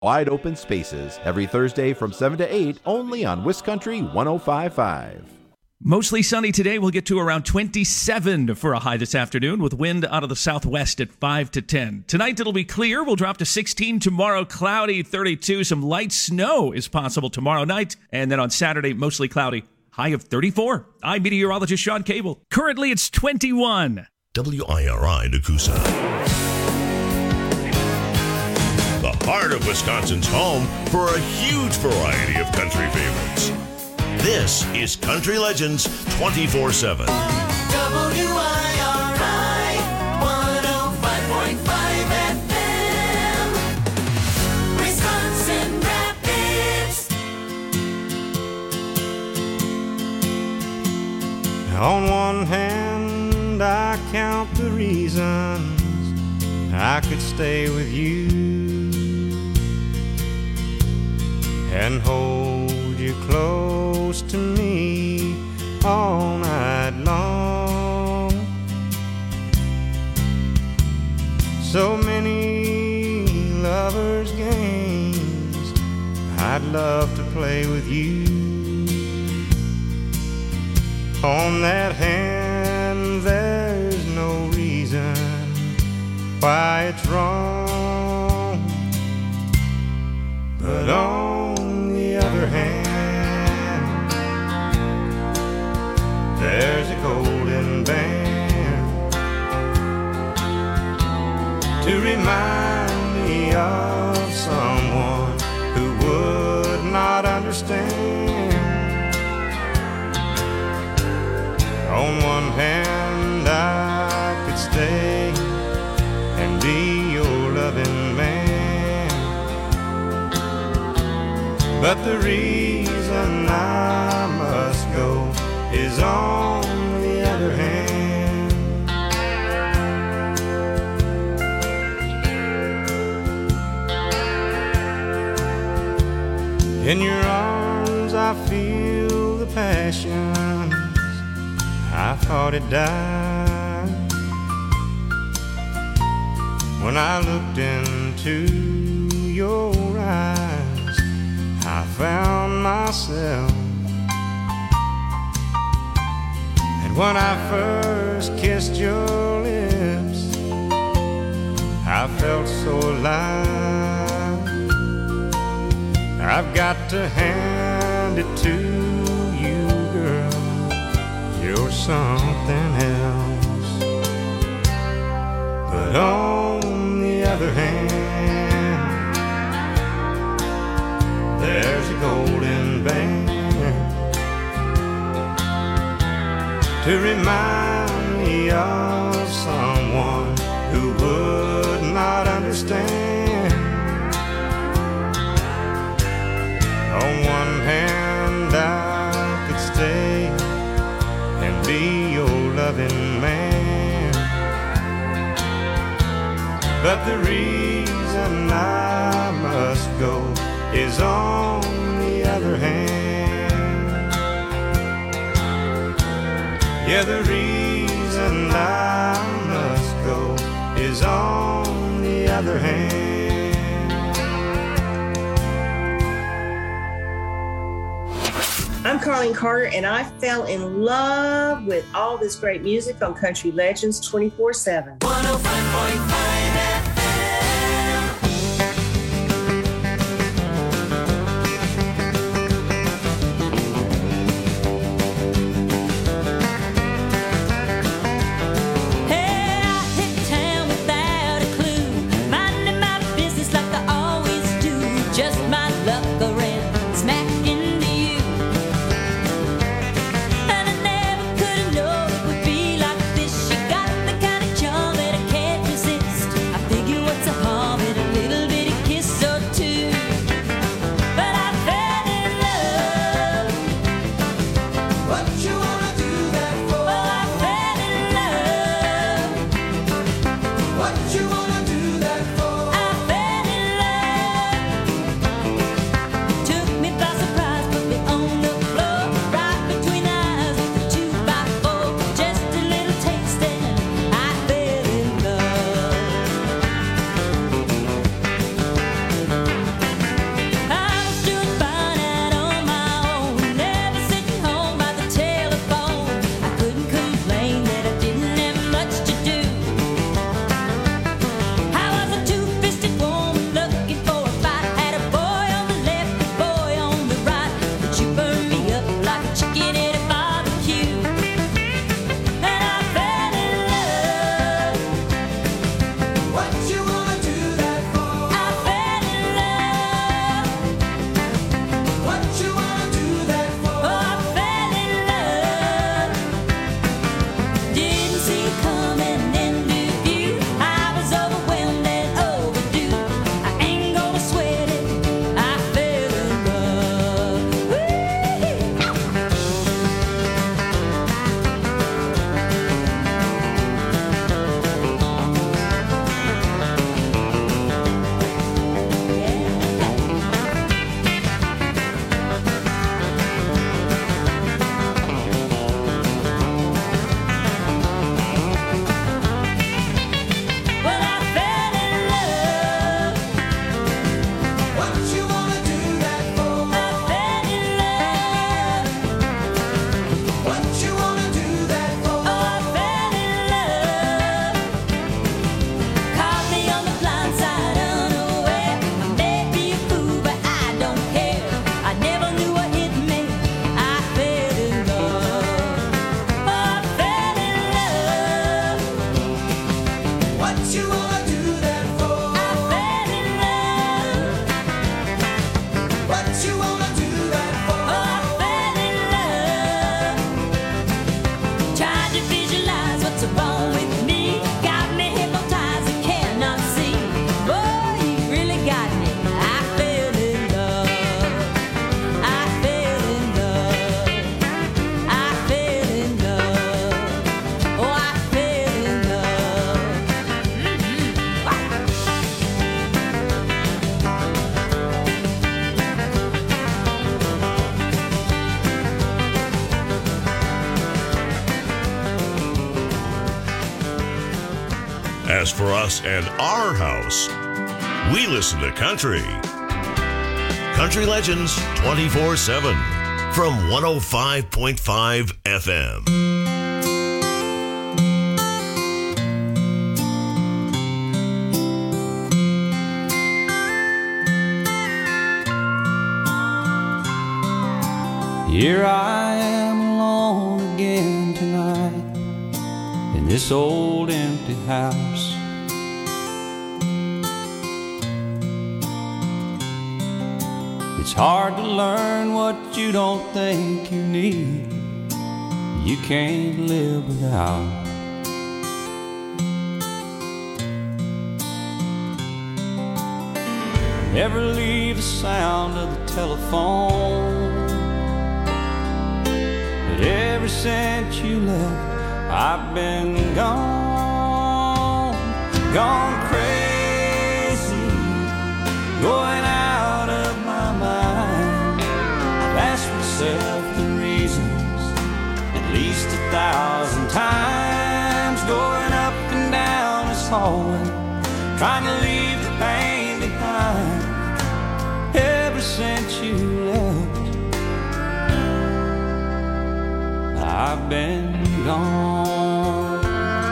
Wide Open Spaces, every Thursday from 7 to 8, only on Wiscountry 105.5. Mostly sunny today. We'll get to around 27 for a high this afternoon with wind out of the southwest at 5 to 10. Tonight it'll be clear. We'll drop to 16 tomorrow, cloudy 32. Some light snow is possible tomorrow night. And then on Saturday, mostly cloudy, high of 34. I'm meteorologist Sean Cable. Currently it's 21. WIRI Nakusa. The heart of Wisconsin's home for a huge variety of country favorites. This is Country Legends 24/7. WIRI 105.5 FM, Wisconsin Rapids. On one hand, I count the reasons I could stay with you and hold you close to me all night long. So many lovers' games I'd love to play with you. On that hand, there's no reason why it's wrong, but on the other hand, there's a golden band to remind me of someone who would not understand. On one hand, I could stay and be your loving man, but the reason I must go is on the other hand. In your arms I feel the passions I thought it died when I looked into your eyes. I found myself. When I first kissed your lips, I felt so alive. I've got to hand it to you, girl, you're something else. But on the other hand, there's a golden band to remind me of someone who would not understand. On one hand, I could stay and be your loving man, but the reason I must go is on the other hand. Yeah, the reason I must go is on the other hand. I'm Carlene Carter, and I fell in love with all this great music on Country Legends 24/7. 105.5 FM. Never could have known it would be like this. You got the kind of charm that I can't resist. broadcast for us and our house. We listen to country. Country Legends 24/7 from 105.5 FM. Here I am alone again tonight in this old empty house. It's hard to learn what you don't think you need, you can't live without. Never leave the sound of the telephone, but ever since you left, I've been gone, gone crazy, going out of my mind. I've asked myself the reasons at least 1,000 times, going up and down this hallway, trying to leave the pain behind. Ever since you left, I've been gone.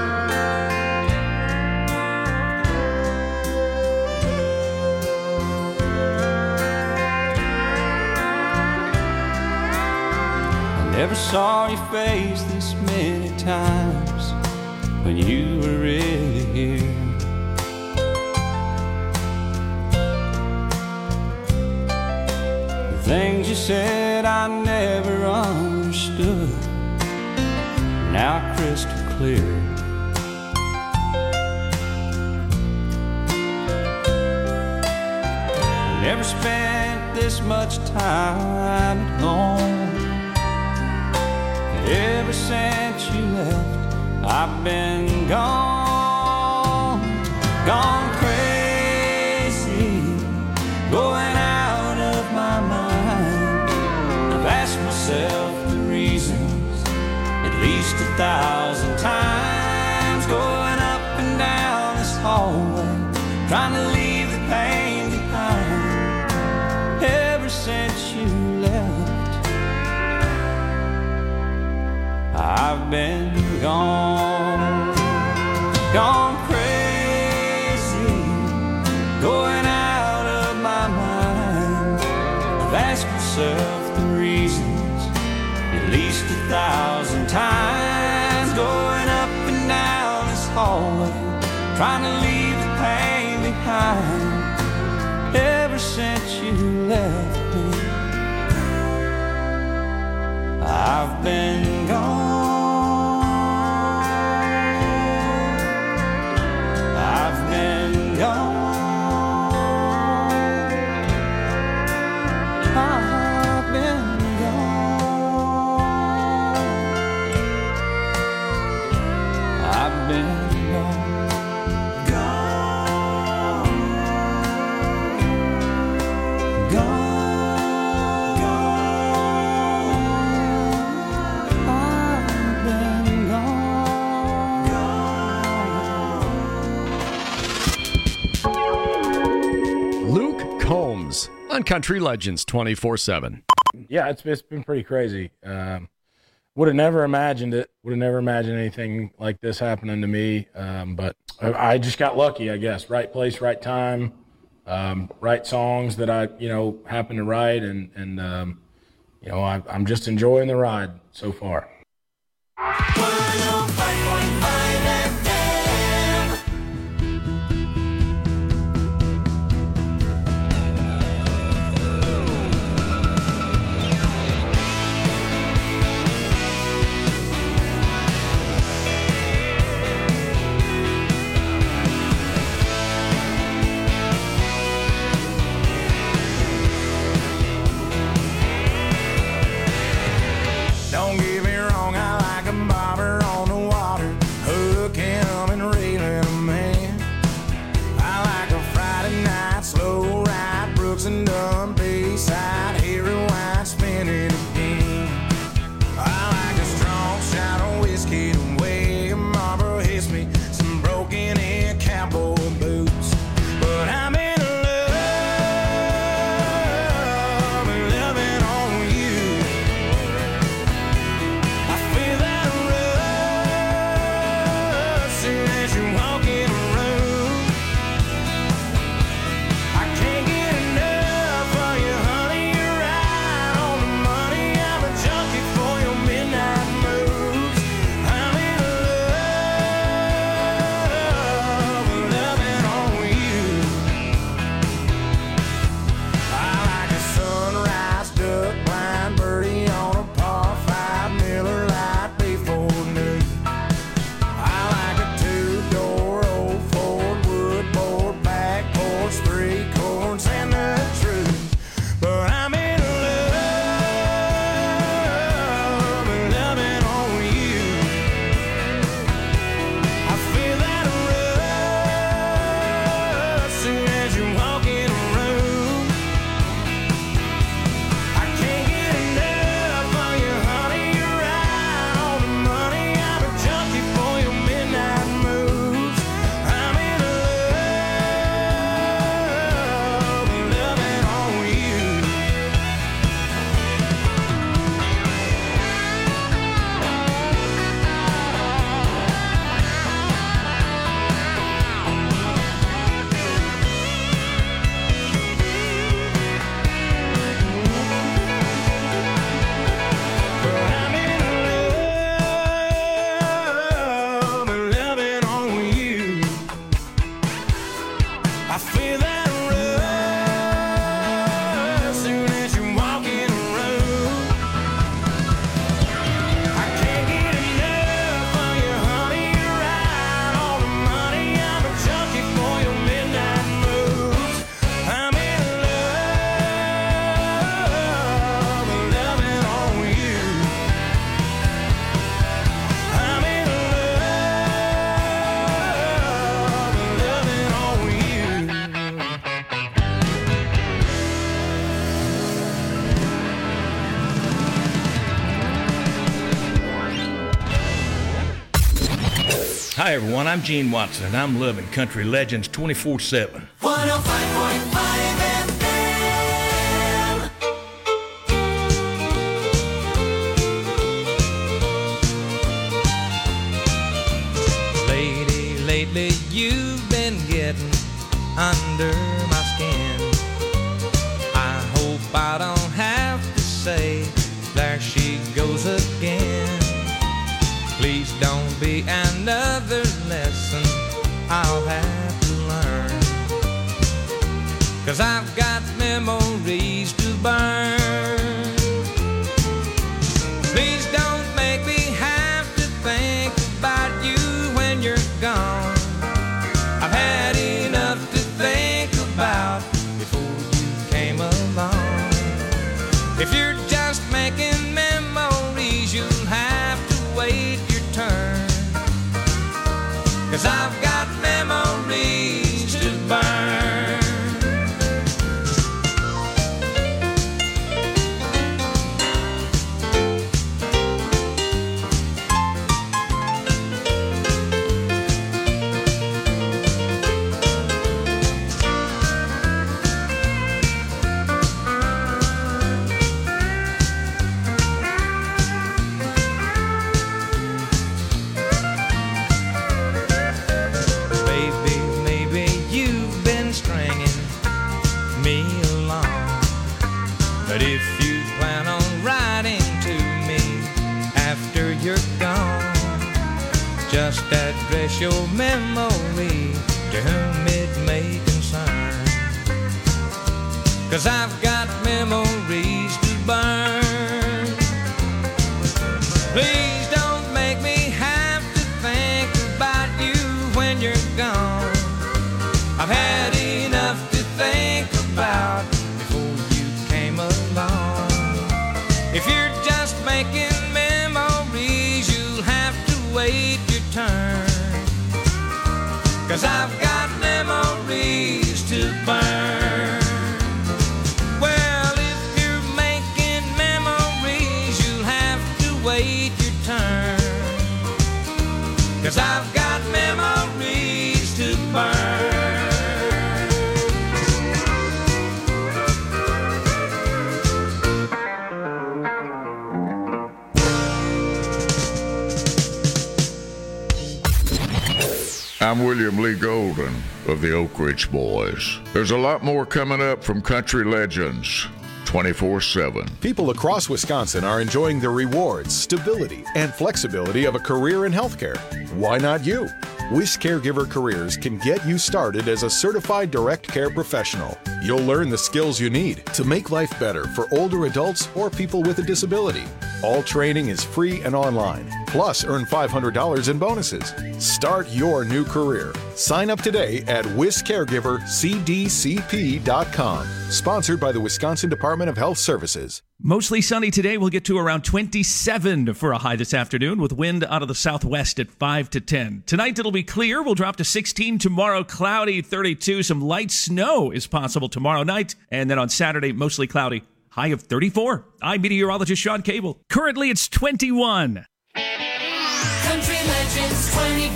I never saw your face this many times when you were really here. The things you said I never understood, now crystal clear. I never spent this much time at home, but ever since you left, I've been gone, gone crazy, going out of my mind. I've asked myself the reasons at least 1,000 times, going up and down this hallway, trying to leave the pain behind. Ever since you left, I've been gone, gone crazy, going out of my mind. I've asked myself the reasons at least 1,000 times, going up and down this hallway, trying to leave the pain behind. Ever since you left me, I've been gone, I've been gone, I've been I've been gone, gone, gone, gone. I've been gone. Luke Combs on Country Legends 24/7. Yeah, it's been pretty crazy. Would have never imagined it. Would have never imagined anything like this happening to me. But I just got lucky, I guess. Right place, right time, right songs that I, happened to write, and I'm just enjoying the ride so far. 105.5 FM. Don't get me wrong, I like a bobber on the water, hook him and reeling him in. I like a Friday night slow ride, Brooks and Dunn Bayside, Harry White spinning again. I like a strong shot of whiskey to weigh, Marlboro hits me, some broken in Hi, everyone. I'm Gene Watson, and I'm loving Country Legends 24/7. 105.5 FM. Lady, lately you've been getting under my skin. I hope I don't have to say, there she goes again. Please don't be another lesson I'll have to learn, 'cause I've got memories to burn. Please don't make me have to think about you when you're gone. I've had enough to think about before you came along. If you're just making memories, you'll have to wait your turn, 'cause I've got memories to burn. But if you plan on writing to me after you're gone, just address your memory to whom it may concern, 'cause I've got memories to burn. Please don't make me have to think about you when you're gone. I've had enough to think about before you came along. If you're just making memories, you'll have to wait your turn, 'cause I've got memories to burn. Well, if you're making memories, you'll have to wait your turn, 'cause I've got memories to burn. I'm William Lee Golden of the Oak Ridge Boys. There's a lot more coming up from Country Legends 24/7. People across Wisconsin are enjoying the rewards, stability, and flexibility of a career in healthcare. Why not you? WIS Caregiver Careers can get you started as a certified direct care professional. You'll learn the skills you need to make life better for older adults or people with a disability. All training is free and online. Plus, earn $500 in bonuses. Start your new career. Sign up today at wiscaregivercdcp.com. Sponsored by the Wisconsin Department of Health Services. Mostly sunny today. We'll get to around 27 for a high this afternoon with wind out of the southwest at 5 to 10. Tonight it'll be clear. We'll drop to 16 tomorrow, cloudy 32. Some light snow is possible tomorrow night. And then on Saturday, mostly cloudy, high of 34. I'm meteorologist Sean Cable. Currently it's 21. Country Legends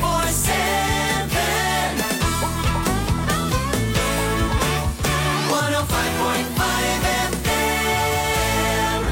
24/7. 105.5 FM.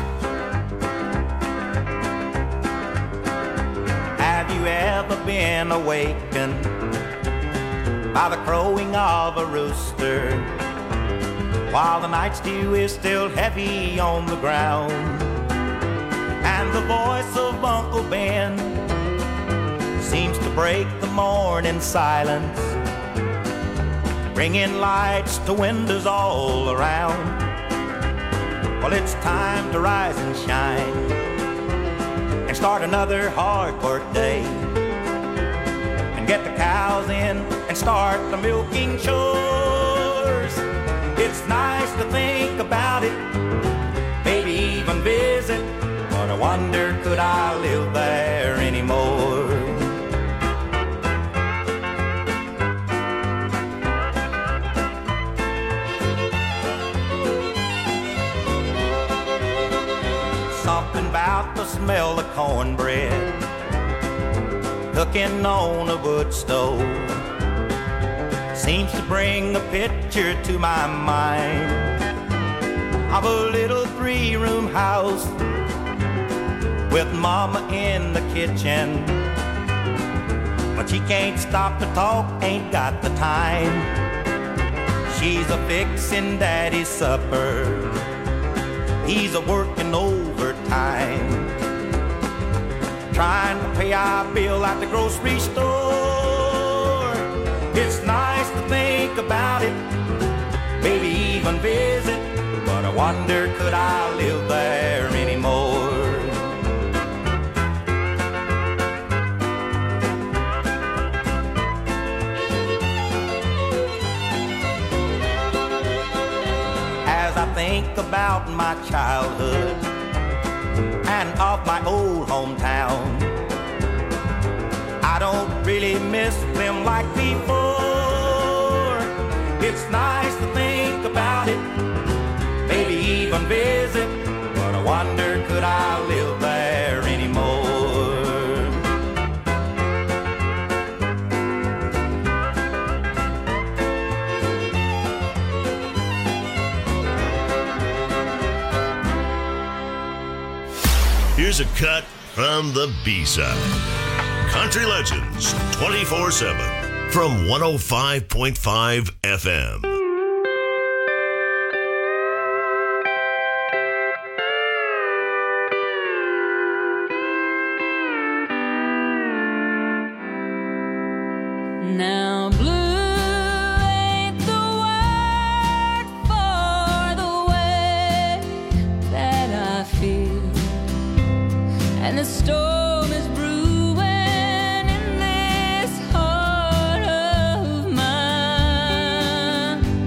Have you ever been awakened by the crowing of a rooster while the night's dew is still heavy on the ground, and the voice of Uncle Ben seems to break the morning silence, bringing lights to windows all around? Well, it's time to rise and shine and start another hard work day, and get the cows in and start the milking chores. It's nice to think about it, maybe even visit, but I wonder, could I live there anymore? Something about the smell of cornbread cooking on a wood stove seems to bring a picture to my mind of a little 3-room house with mama in the kitchen, but she can't stop to talk, ain't got the time. She's a fixin' daddy's supper, he's a working overtime, trying to pay our bill at the grocery store. It's nice to think about it, maybe even visit, but I wonder could I live there anymore. As I think about my childhood and of my old hometown, I don't really miss them like before. It's nice to think about it, maybe even visit, but I wonder could I live there anymore. Here's a cut from the B-side. Country Legends 24/7 from 105.5 FM. Now blue ain't the word for the way that I feel, and the storm is brewing in this heart of mine.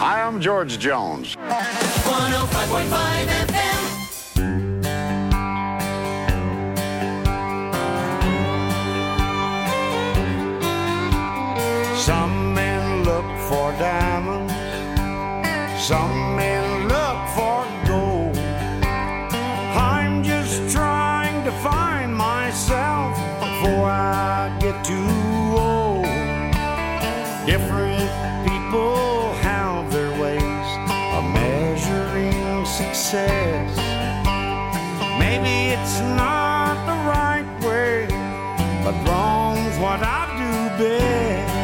Hi, I'm George Jones. 105.5 FM. Some men look for diamonds, some men look for gold. I'm just trying to find myself before I get too old. Different people have their ways of measuring success. Maybe it's not the right way, but wrong's what I do best.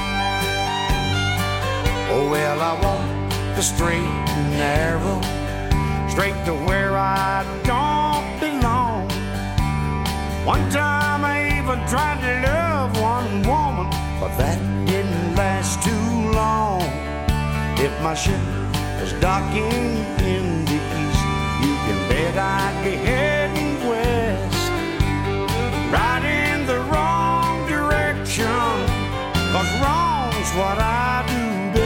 Oh well, I walk the straight and narrow, straight to where I don't belong. One time I even tried to love one woman, but that didn't last too long. If my ship was docking in the east, you can bet I'd be heading west, right in the wrong direction, 'cause wrong's what I do best.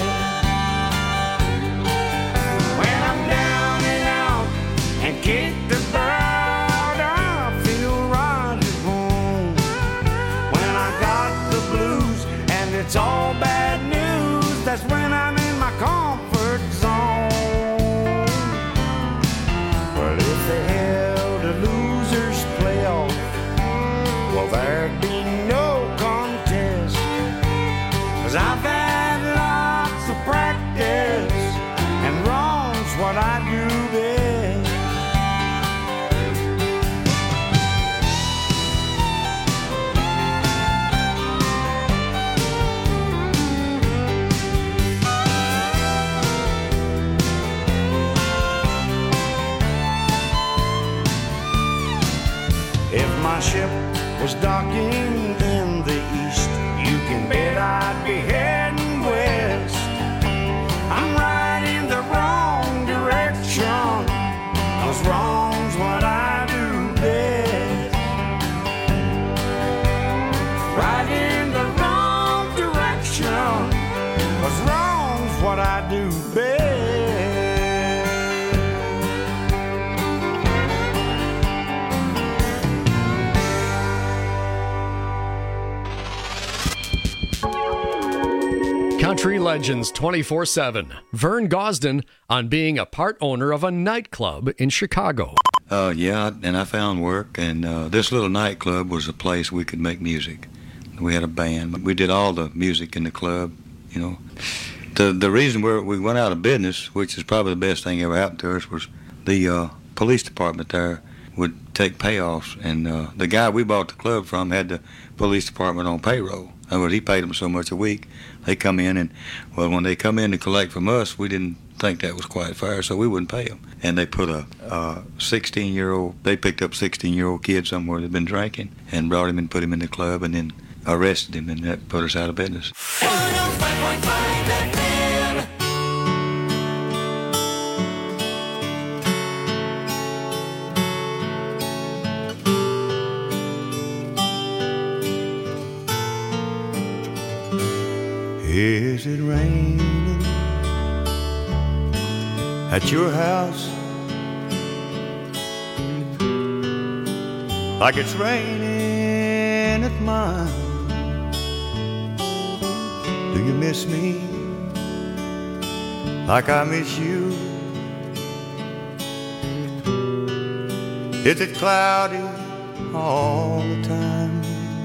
When I'm down and out and kicked about, I feel right at home. When I got the blues and it's all bad news, that's when I'm in my comfort zone. Well, if they held a losers playoff, well, there'd be no contest, 'cause I've had lots of practice, and wrong's what I do best. If my ship was docking in the east, you can bet I'd be heading west. I'm right in the wrong direction, 'cause wrong's what I do best. Right in the wrong direction, 'cause wrong's what I do best. Country Legends 24/7. Vern Gosden on being a part owner of a nightclub in Chicago. Yeah, and I found work, and this little nightclub was a place we could make music. We had a band. We did all the music in the club, you know. The reason we went out of business, which is probably the best thing ever happened to us, was the police department there would take payoffs, and the guy we bought the club from had the police department on payroll. In other words, he paid them so much a week. They come in, and, well, when they come in to collect from us, we didn't think that was quite fair, so we wouldn't pay them. And they put a 16-year-old, they picked up 16-year-old kid somewhere that had been drinking and brought him and put him in the club and then arrested him, and that put us out of business. 105.5 FM. Is it raining at your house like it's raining at mine? Do you miss me like I miss you? Is it cloudy all the time?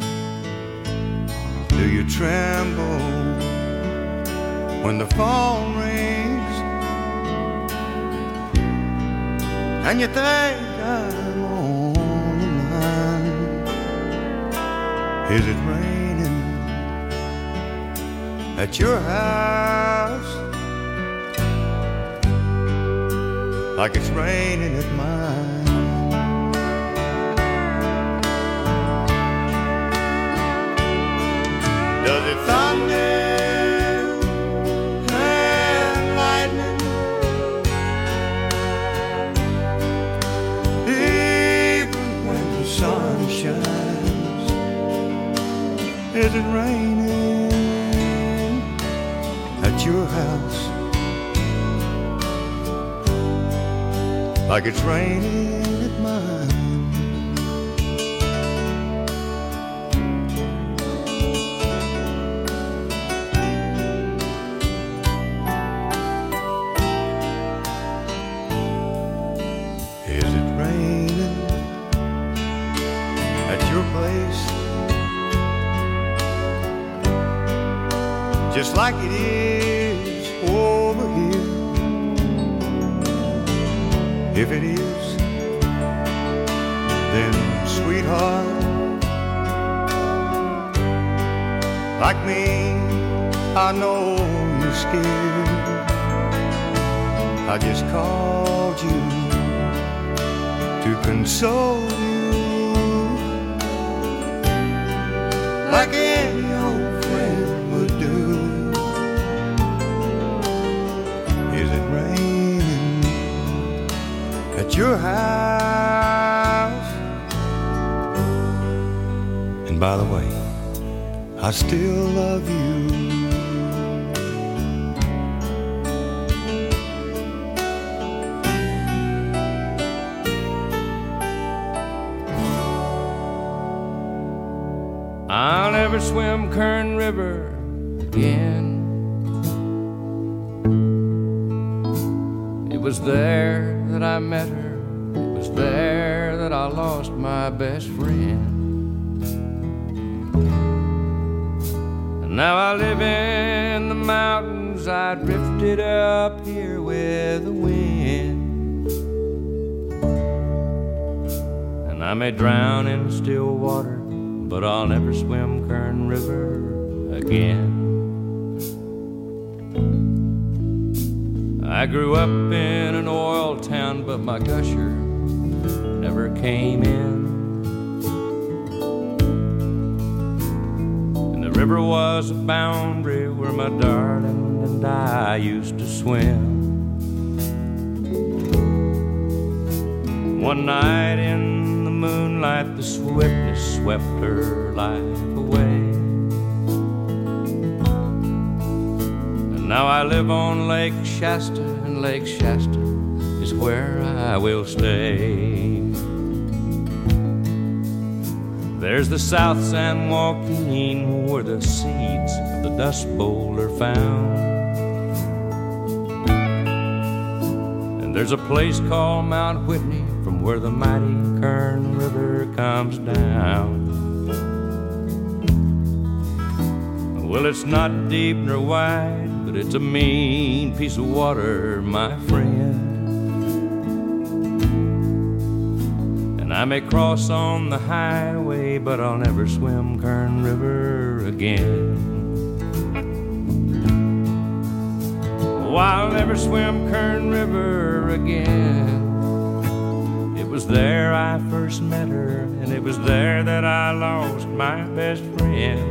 Do you tremble when the phone rings and you think I'm on the line? Is it raining at your house like it's raining at mine? Does it thunder and lightning, even when the sun shines? Is it raining at your house like it's raining at mine. Is it raining at your place just like it is over here? If it is, then sweetheart, like me, I know you're scared. I just called you to console you like any old friend would do. Is it raining at your house? And by the way, I still love you. I'll never swim Kern River again. It was there that I met her. It was there that I lost my best friend. And now I live in the mountains. I drifted up here with the wind. And I may drown in still water, but I'll never swim Kern River again. I grew up in an oil town, but my gusher never came in. And the river was a boundary where my darling and I used to swim. One night in the moonlight, the swiftness swept her life away. And now I live on Lake Shasta, and Lake Shasta is where I will stay. There's the South San Joaquin, where the seeds of the Dust Bowl are found. And there's a place called Mount Whitney, from where the mighty Kern River comes down. Well, it's not deep nor wide, but it's a mean piece of water, my friend. And I may cross on the highway, but I'll never swim Kern River again. Oh, I'll never swim Kern River again. It was there I first met her, and it was there that I lost my best friend.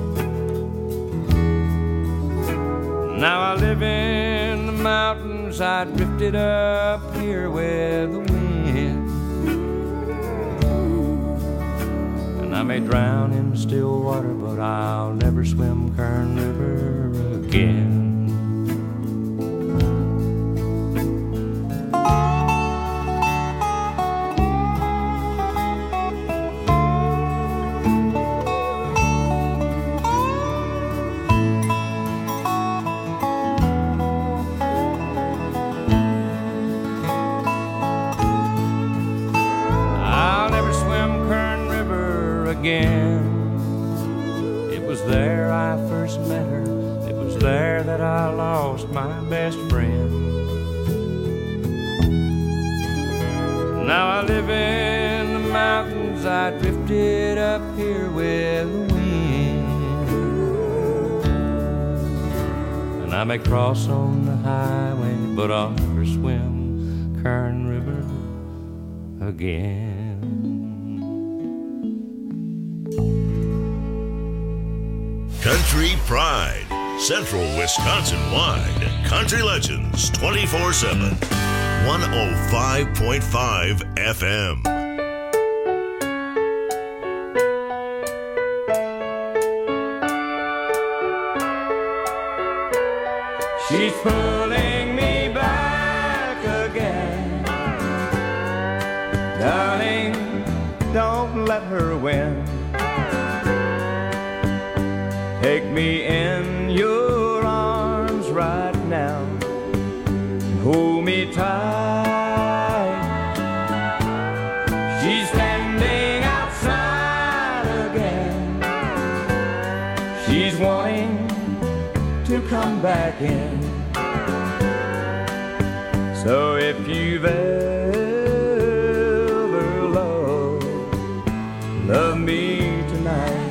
Now I live in the mountains. I drifted up here with the wind. And I may drown in still water, but I'll never swim Kern River again. It was there I first met her. It was there that I lost my best friend. Now I live in the mountains. I drifted up here with the wind. And I may cross on the highway, but I'll never swim Kern River again. Country Pride, Central Wisconsin-wide. Country Legends 24/7. 105.5 FM. She's pulling me back again. Darling, don't let her win. Take me in your arms right now and hold me tight. She's standing outside again. She's wanting to come back in. So if you've ever loved me tonight,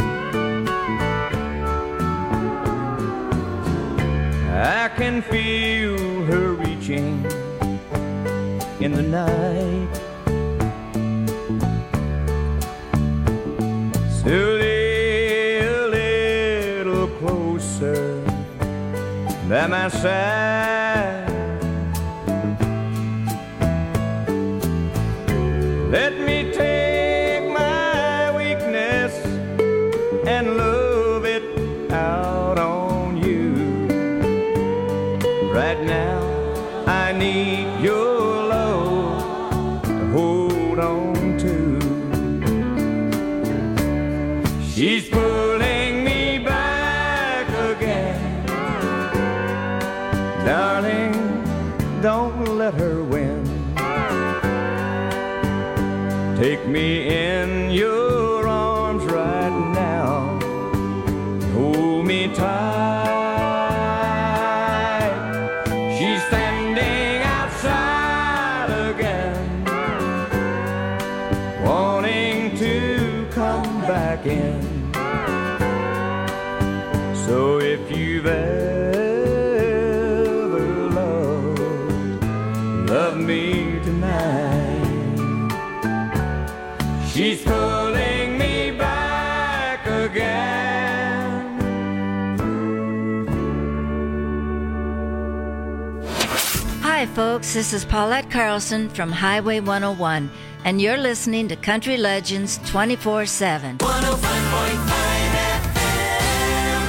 I can feel her reaching in the night. So lay a little closer by my side. Let me take my weakness and love it out on you. Right now, I need your love to hold on to. She's pulling me back again. Darling, don't let her win. Take me in your arms right now. Hold me tight. She's standing outside again, wanting to come back in. So if you've ever loved me tonight, she's pulling me back again. Hi, folks. This is Paulette Carlson from Highway 101, and you're listening to Country Legends 24/7. 105.5 FM.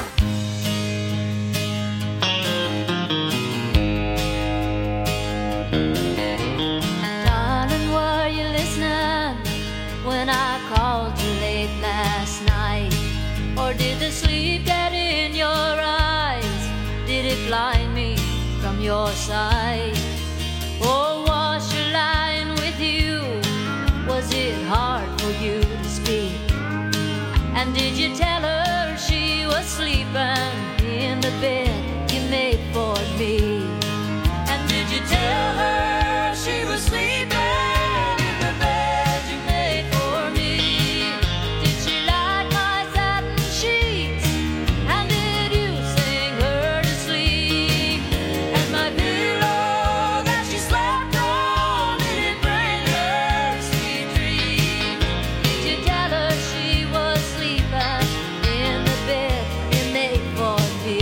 Darling, were you listening when I called you late last night? Or did the sleep get in your eyes? Did it blind me from your sight? Or was she lying with you? Was it hard for you to speak? And did you tell her she was sleeping in the bed you made for me? And did you tell her she was sleeping in the bed you made for me? Did she like my satin sheets? And did you sing her to sleep? And my pillow that she slept on, did it bring her sweet dreams? Did you tell her she was sleeping in the bed you made for me?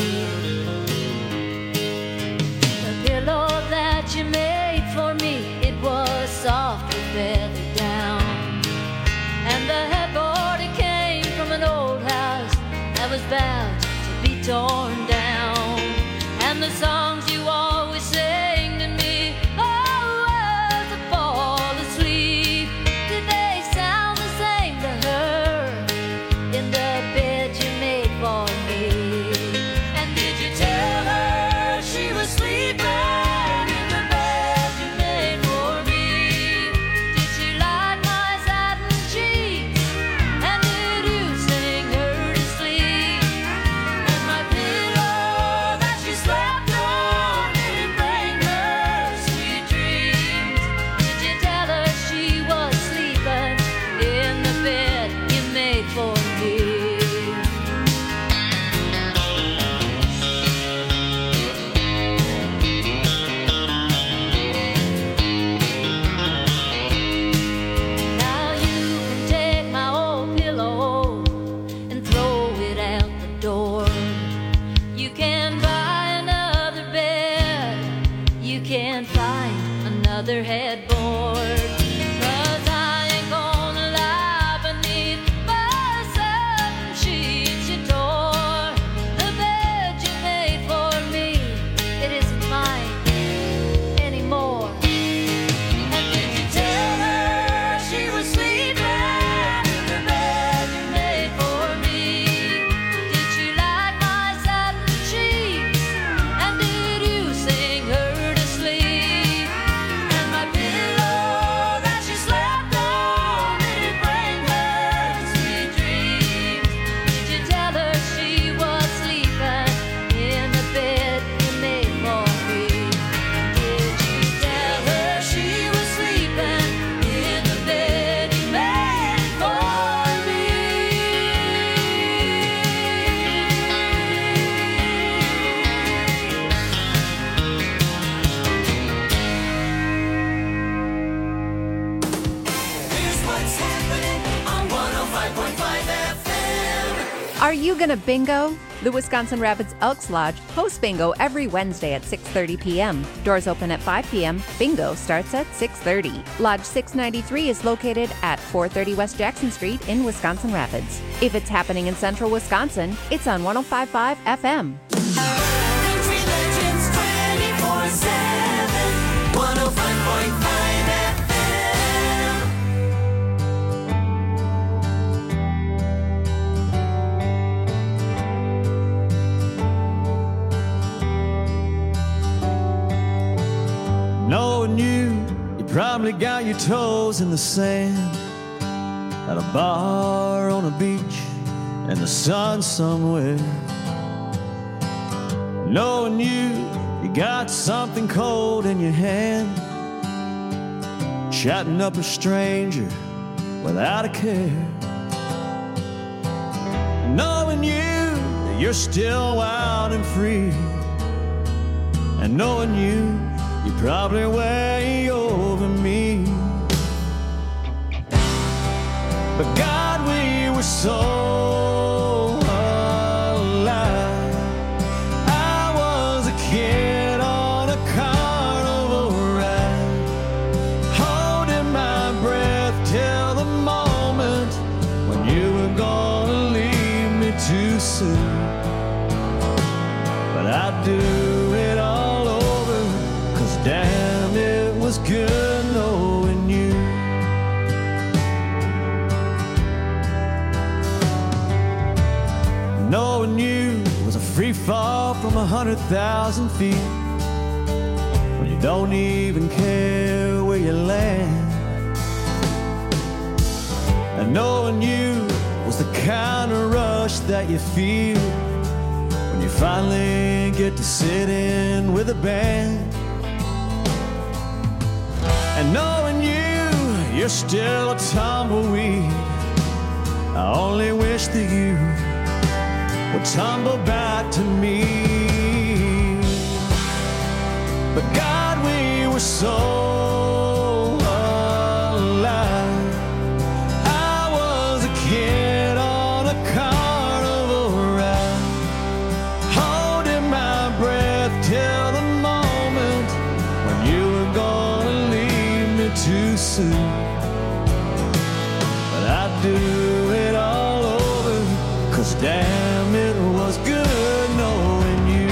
The pillow that you made for me, it was soft with feather down. And the headboard, it came from an old house that was bound to be torn down. And the songs you always sang to me, oh, as I fall asleep, did they sound the same to her in the bed you made for me? And did you tell her she was sleeping in the bed you made for me? Did she like my satin sheets? And did you sing her to sleep? And my pillow that she slept on, Are you gonna bingo? The Wisconsin Rapids Elks Lodge hosts bingo every Wednesday at 6:30 p.m. Doors open at 5 p.m. Bingo starts at 6:30. Lodge 693 is located at 430 West Jackson Street in Wisconsin Rapids. If it's happening in central Wisconsin, it's on 105.5 FM. Country Legends 24/7, 105.5 Knowing you probably got your toes in the sand at a bar on a beach in the sun somewhere. Knowing you got something cold in your hand, chatting up a stranger without a care. Knowing you're still wild and free, and knowing you're probably way over me. But God, we were so alive. I was a kid on a carnival ride, holding my breath till the moment when you were gonna leave me too soon. But I'd do it all over, 'cause damn, it was good knowing you. Knowing you was a free fall from 100,000 feet, when you don't even care where you land. And knowing you was the kind of rush that you feel when you finally get to sit in with a band. And knowing you're still a tumbleweed, I only wish that you would tumble back to me. But God, we were so alive. I was a kid on a carnival ride, holding my breath till the moment when you were gonna leave me too soon. But I'd do it all over, 'cause damn, it was good knowing you.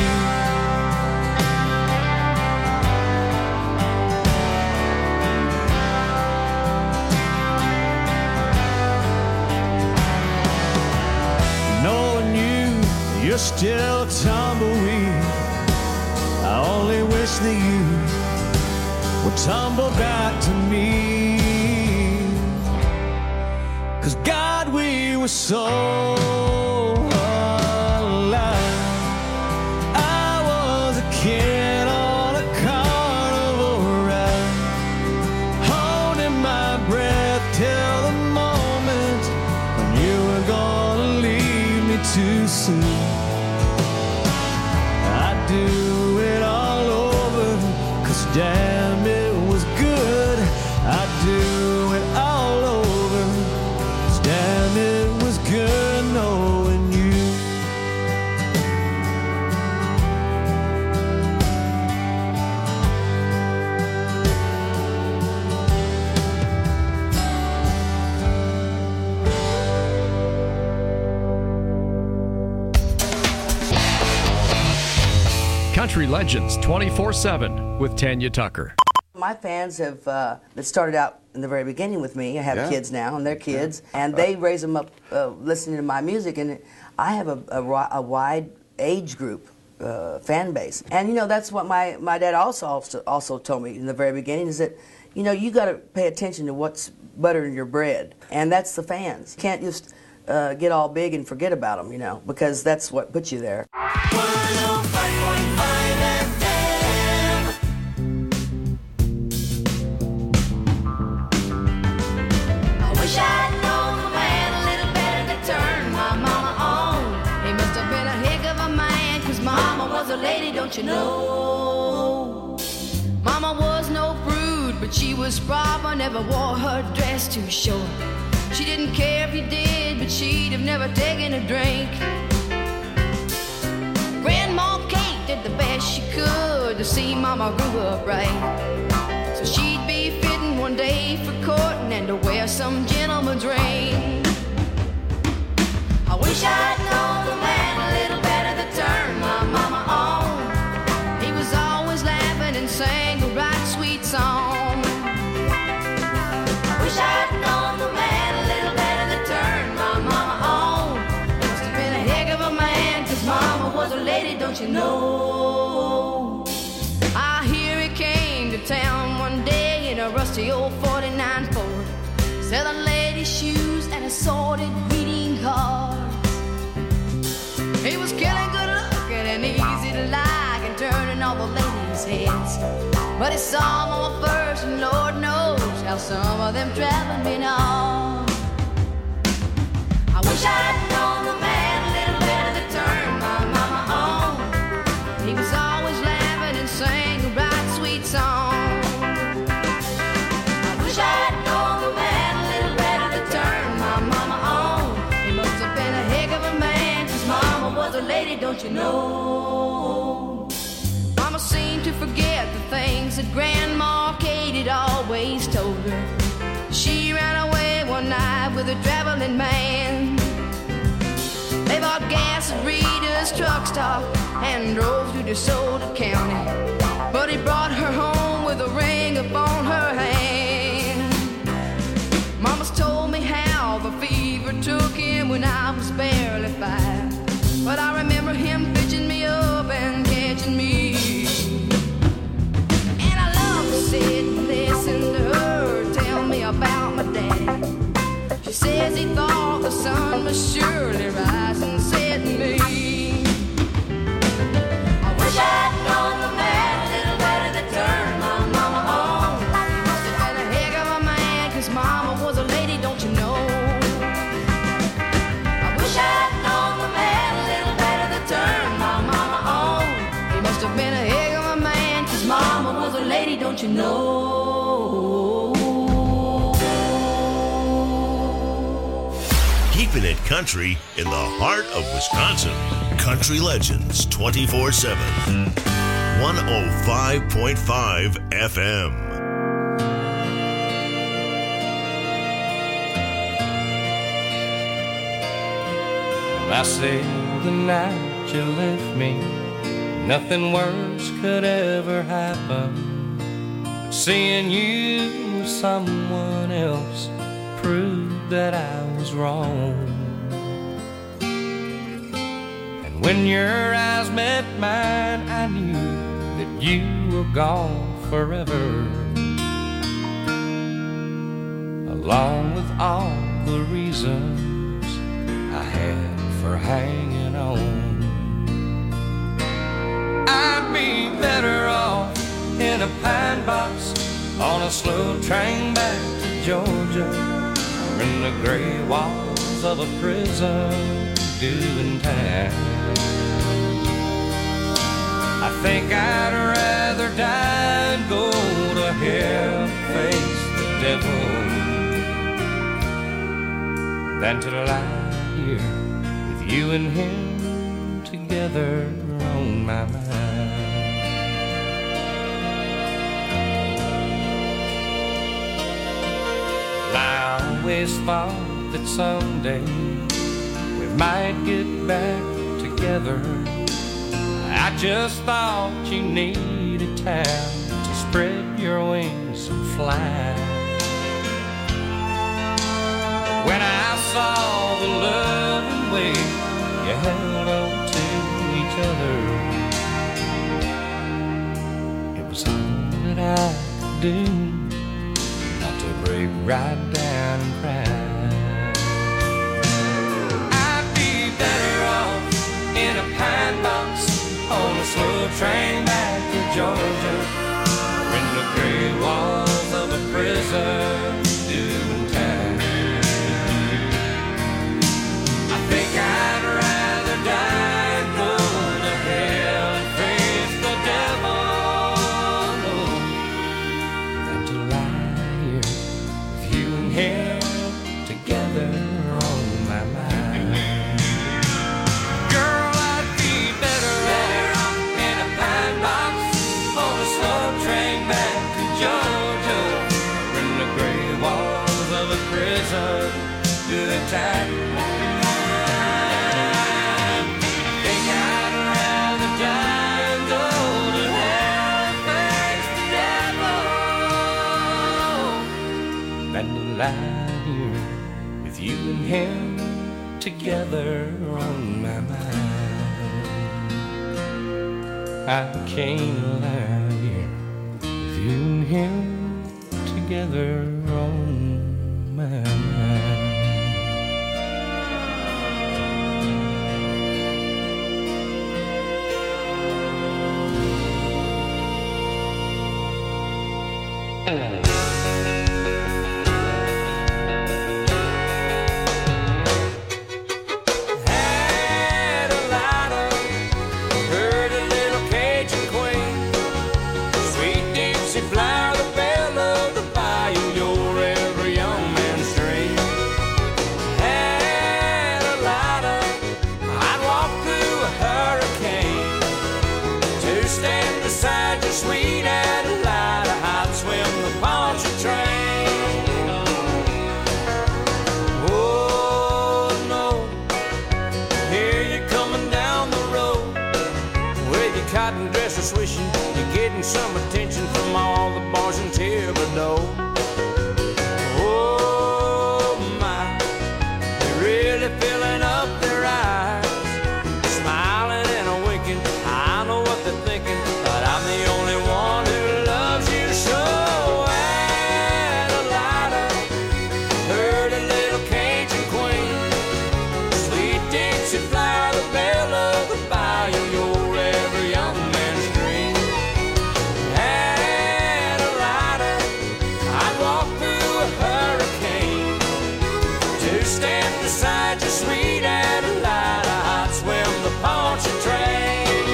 Knowing you're still a tumbleweed, I only wish that you would tumble back to me. 'Cause God, we were so alive. I was a kid on a carnival ride, holding my breath till the moment when you were gonna leave me too soon. I'd do it all over, 'cause damn, it was good. I'd do it all over, 'cause damn, it was good knowing you. Country Legends 24/7 with Tanya Tucker. My fans have that started out in the very beginning with me. I have Yeah. kids now, and they're kids, and they raise them up listening to my music, and I have a wide age group fan base. And you know, that's what my dad also told me in the very beginning, is that, you know, you got to pay attention to what's buttering your bread, and that's the fans. You can't just get all big and forget about them, you know, because that's what puts you there. 105.5 FM. I wish I'd known the man a little better to turn my mama on. He must have been a heck of a man, 'cause mama was a lady, don't you know? Mama was no prude, but she was proper, never wore her dress too short. She didn't care if you did, but she'd have never taken a drink. Grandma Kate did the best she could to see Mama grew up right. So she'd be fitting one day for courting and to wear some gentleman's ring. I wish I'd known the man a little better to turn my mama on. He was always laughing and sang the right sweet song. I wish I'd known the man a little better to turn my mama on. He must have been a heck of a man, 'cause Mama was a lady, don't you know? I hear he came to town one day in a rusty old 49 Ford, selling ladies' shoes and assorted greeting cards. He was killing good looking and easy to like and turning all the ladies' heads. But he saw Mama first, and Lord knows how some of them traveling been on. I wish I'd known the man a little better to turn my mama on. He was always laughing and sang a right sweet song. I wish I'd known the man a little better to turn my mama on. He must have been a heck of a man, 'cause Mama was a lady, don't you know? Mama seemed to forget the things that Grandma Kate had always told her. She ran away one night with a traveling man. They bought gas at Rita's truck stop and drove to DeSoto County. But he brought her home with a ring upon her hand. Mama's told me how the fever took him when I was barely 5. But I remember him fetching me up and catching me. And I love to sit and listen to her tell me about my daddy. She says he thought the sun must surely rise and set me. I wish I'd known the man a little better to turn my mama on. He must have been a heck of a man, 'cause Mama was a lady, don't you know? I wish I'd known the man a little better to turn my mama on. He must have been a heck of a man, 'cause Mama was a lady, don't you know? Keeping it country in the heart of Wisconsin. Country Legends 24/7. 105.5 FM. I said the night you left me, nothing worse could ever happen. But seeing you with someone else proved that I was wrong. And when your eyes met mine, I knew that you were gone forever, along with all the reasons I had for hanging on. I'd be better off in a pine box on a slow train back to Georgia, or in the gray walls of a prison doing time. I think I'd rather die and go to hell and face the devil than to lie here with you and him together on my mind. I always thought that someday we might get back together. I just thought you needed time to spread your wings and fly. When I saw the loving way you held on to each other, it was all that I could do not to break right down and cry. I'd be better off in a pine box on a slow train back to Georgia, or in the gray walls of a prison doing time. I think I'd rather die and go to hell and face the devil, than to lie here with you and him together him together on my mind. I can't lie here with you and him together on my mind. Had a lighter, heard a little Cajun queen, sweet Dixie flower, the belle of the bayou, your every young man's dream. Had a lighter, I'd walk through a hurricane to stand beside your sweet Adelina. I'd swim the Pontchartrain. Oh no, here you're coming down the road with your cotton dresser swishing. You're getting some attention from all the boys in Thibodeau. Oh my, they're really filling up their eyes, smiling and winking. I know what they're thinking, but I'm the only one who loves you so. Adelina, heard a little Cajun queen, sweet Dixie flower, the belle of the bayou, your every young man's dream. Adelina, I'd walk through a hurricane to stand beside your sweet Adelina. I'd swim the Pontchartrain.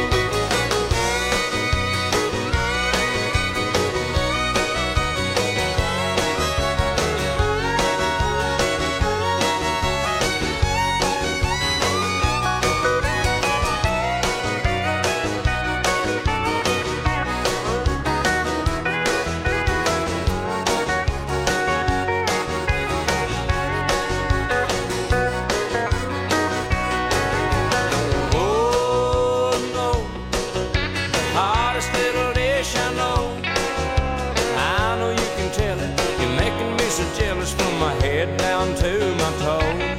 Oh no, hottest little dish I know. I know you can tell it. You're making me so jealous from my head down to my toes.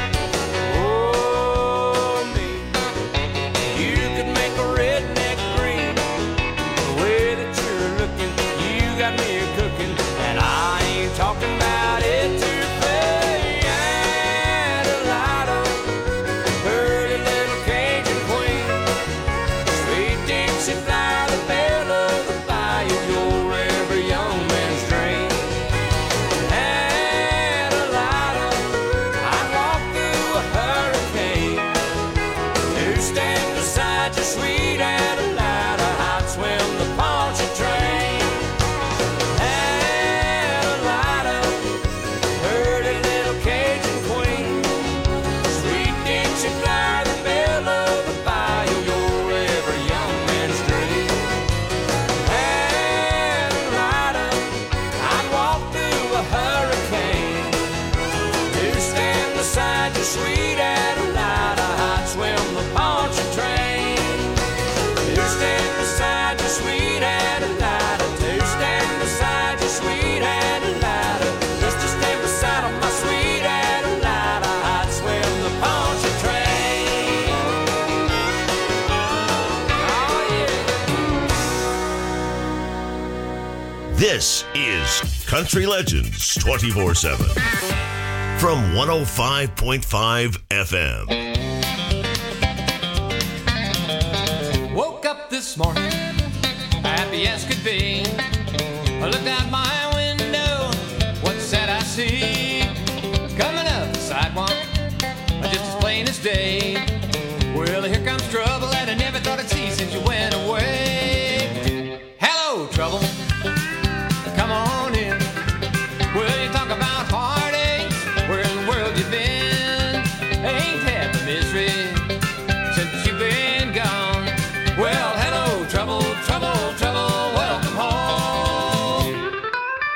Oh me, you could make a redneck green. The way that you're looking, you got me cooking, and I ain't talking about it to pay. Adelina, heard a little Cajun queen, sweet Dixie flower, the belle of the bayou, your every young man's dream. Adelina, I'd walk through a hurricane to stand beside your sweet Adelina. I'd swim the Pontchartrain. Adelina, heard a little Cajun queen, sweet Dixie flower, the belle of the bayou, your every young man's dream. Adelina, I'd walk through a hurricane to stand beside your sweet Adelina. I'd swim the Pontchartrain. To stand beside your sweet Adelina. To stand beside your sweet Adelina. Just to stand beside of my sweet Adelina. I'd swim the Pontchartrain. Oh yeah. This is Country Legends 24/7 from 105.5 FM. Woke up this morning, happy as could be. I looked out my window, what's that I see? Coming up the sidewalk, just as plain as day. Well, here comes trouble that I never thought I'd see since you went away. Hello, trouble, come on in. Well, you talk about heartaches, where in the world you been? Ain't had the misery since you've been gone. Well, hello, trouble, trouble, trouble, welcome home.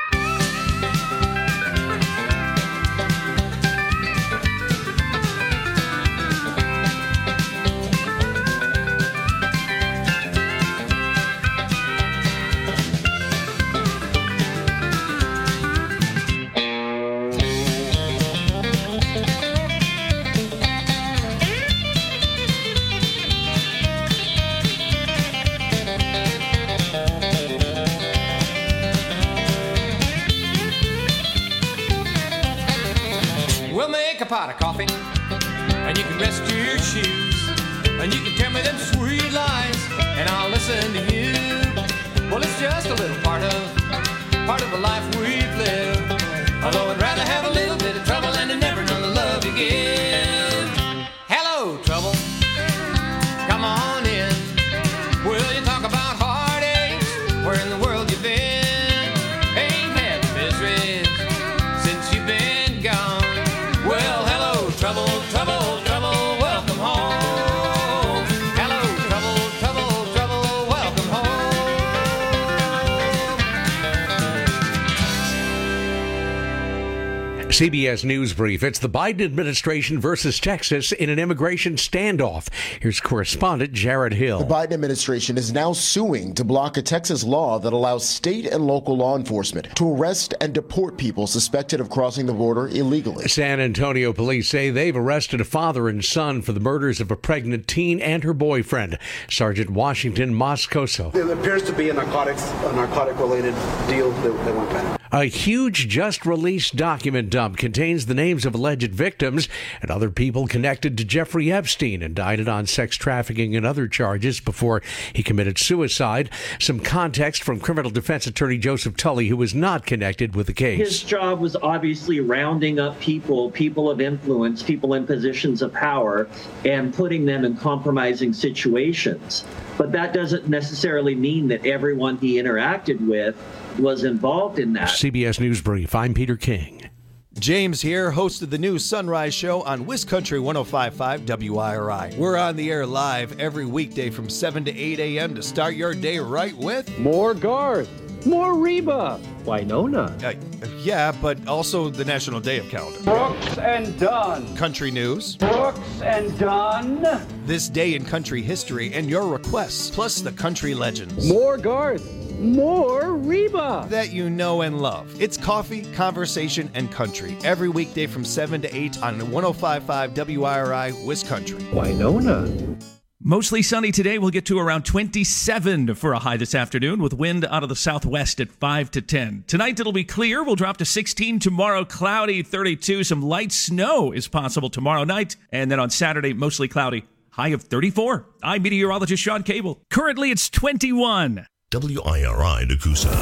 CBS News Brief. It's the Biden administration versus Texas in an immigration standoff. Here's correspondent Jared Hill. The Biden administration is now suing to block a Texas law that allows state and local law enforcement to arrest and deport people suspected of crossing the border illegally. San Antonio police say they've arrested a father and son for the murders of a pregnant teen and her boyfriend. Sergeant Washington Moscoso. There appears to be a narcotic-related deal that went bad. A huge just-released document dump contains the names of alleged victims and other people connected to Jeffrey Epstein, indicted on sex trafficking and other charges before he committed suicide. Some context from criminal defense attorney Joseph Tully, who was not connected with the case. His job was obviously rounding up people of influence, people in positions of power, and putting them in compromising situations. But that doesn't necessarily mean that everyone he interacted with was involved in that. CBS News Brief. I'm Peter King. James here, host of the new Sunrise Show on WisCountry 105.5 WIRI. We're on the air live every weekday from 7 to 8 a.m. to start your day right with more Garth, more Reba, Winona. Yeah, but also the National Day of Calendar. Brooks and Dunn. Country news. Brooks and Dunn. This day in country history and your requests, plus the country legends. More Garth. More Reba that you know and love. It's coffee, conversation, and country every weekday from 7 to 8 on 105.5 WIRI WisCountry. Winona. Mostly sunny today. We'll get to around 27 for a high this afternoon with wind out of the southwest at 5 to 10. Tonight it'll be clear. We'll drop to 16 tomorrow, cloudy 32. Some light snow is possible tomorrow night. And then on Saturday, mostly cloudy, high of 34. I'm meteorologist Sean Cable. Currently it's 21. WIRI Nakusa.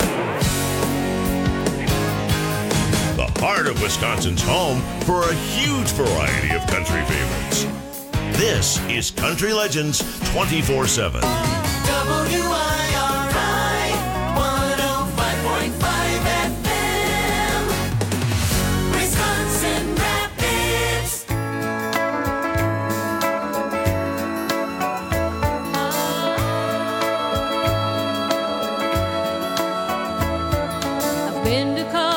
The heart of Wisconsin's home for a huge variety of country favorites. This is Country Legends 24/7. WIRI 105.5 FM, Wisconsin Rapids. I've been to college.